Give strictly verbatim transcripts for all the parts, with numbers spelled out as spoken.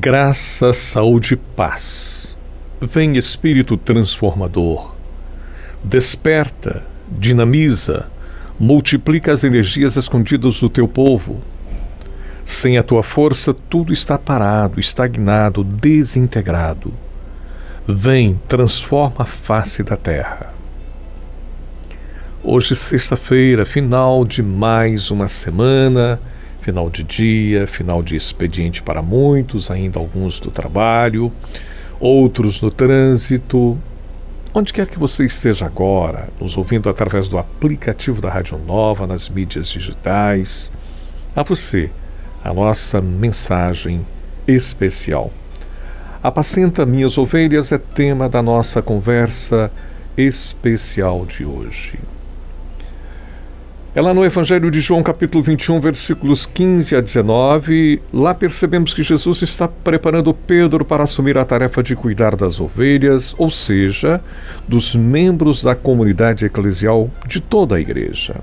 Graça, saúde e paz. Vem Espírito transformador. Desperta, dinamiza, multiplica as energias escondidas do teu povo. Sem a tua força, tudo está parado, estagnado, desintegrado. Vem, transforma a face da terra. Hoje, sexta-feira, final de mais uma semana, final de dia, final de expediente para muitos, ainda alguns do trabalho, outros no trânsito. Onde quer que você esteja agora, nos ouvindo através do aplicativo da Rádio Nova, nas mídias digitais, a você, a nossa mensagem especial. Apacenta minhas ovelhas é tema da nossa conversa especial de hoje. É lá no Evangelho de João, capítulo vinte e um, versículos quinze a dezenove. Lá percebemos que Jesus está preparando Pedro para assumir a tarefa de cuidar das ovelhas, ou seja, dos membros da comunidade eclesial de toda a igreja.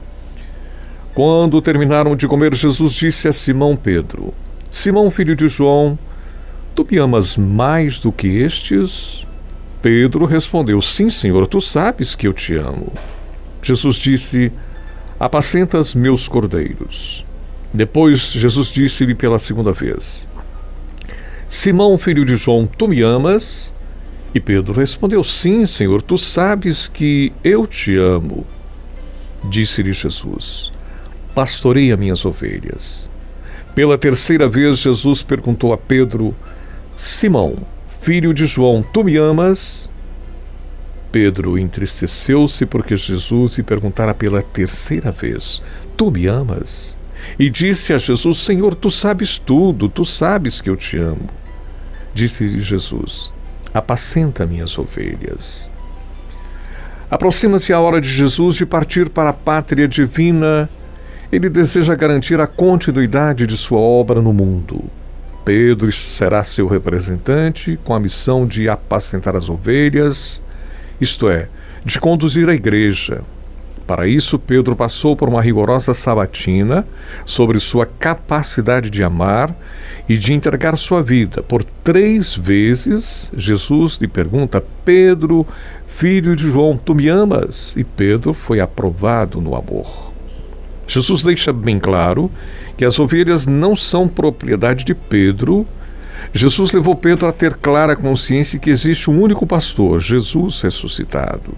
Quando terminaram de comer, Jesus disse a Simão Pedro: Simão, filho de João, tu me amas mais do que estes? Pedro respondeu: Sim, Senhor, tu sabes que eu te amo. Jesus disse: Apacentas meus cordeiros. Depois Jesus disse-lhe pela segunda vez: Simão, filho de João, tu me amas? E Pedro respondeu: Sim, Senhor, tu sabes que eu te amo. Disse-lhe Jesus: Pastoreia minhas ovelhas. Pela terceira vez Jesus perguntou a Pedro: Simão, filho de João, tu me amas? Pedro entristeceu-se porque Jesus lhe perguntara pela terceira vez: Tu me amas? E disse a Jesus: Senhor, tu sabes tudo, tu sabes que eu te amo. Disse-lhe Jesus: Apacenta minhas ovelhas. Aproxima-se a hora de Jesus de partir para a pátria divina. Ele deseja garantir a continuidade de sua obra no mundo. Pedro será seu representante com a missão de apacentar as ovelhas, isto é, de conduzir a igreja. Para isso, Pedro passou por uma rigorosa sabatina sobre sua capacidade de amar e de entregar sua vida. Por três vezes, Jesus lhe pergunta: Pedro, filho de João, tu me amas? E Pedro foi aprovado no amor. Jesus deixa bem claro que as ovelhas não são propriedade de Pedro. Jesus levou Pedro a ter clara consciência que existe um único pastor, Jesus ressuscitado.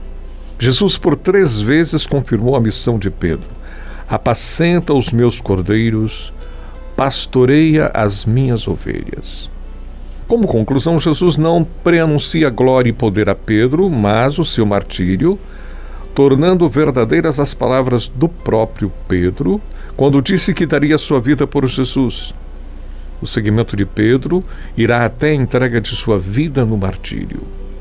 Jesus por três vezes confirmou a missão de Pedro: Apacenta os meus cordeiros, pastoreia as minhas ovelhas. Como conclusão, Jesus não preanuncia glória e poder a Pedro, mas o seu martírio, tornando verdadeiras as palavras do próprio Pedro, quando disse que daria sua vida por Jesus. O seguimento de Pedro irá até a entrega de sua vida no martírio.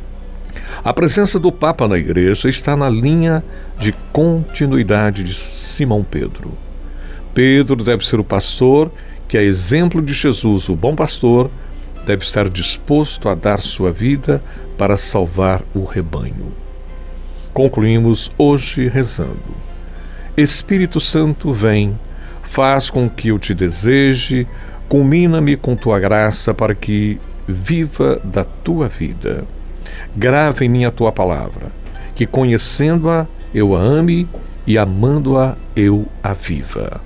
A presença do Papa na igreja está na linha de continuidade de Simão Pedro. Pedro deve ser o pastor que, a exemplo de Jesus, o bom pastor, deve estar disposto a dar sua vida para salvar o rebanho. Concluímos hoje rezando: Espírito Santo, vem, faz com que eu te deseje, culmina-me com tua graça para que viva da tua vida. Grava em mim a tua palavra, que conhecendo-a eu a ame e amando-a eu a viva.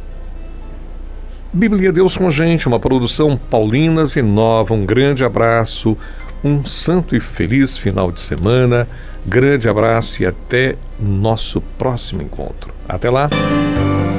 Bíblia Deus com a gente, uma produção Paulinas e Nova. Um grande abraço, um santo e feliz final de semana. Grande abraço e até nosso próximo encontro. Até lá!